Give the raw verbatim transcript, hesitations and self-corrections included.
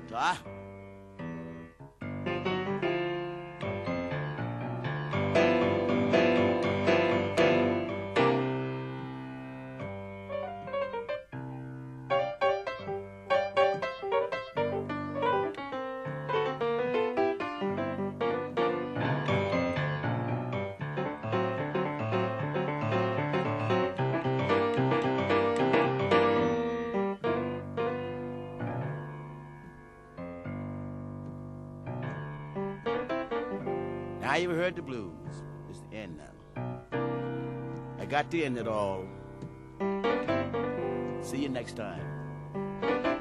Ah. Now you heard the blues. It's the end now. I got to end it all. See you next time.